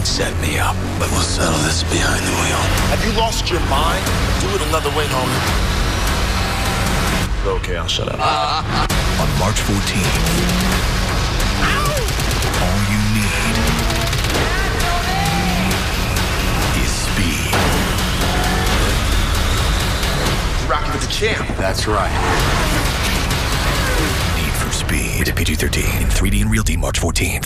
Set me up, but we'll settle this behind the wheel. Have you lost your mind? Do it another way, homie. Okay, I'll shut up. On March 14th, all you need is speed. You're rocking with the champ. That's right. Need for Speed. Rated PG-13 in 3D and Realty March 14th.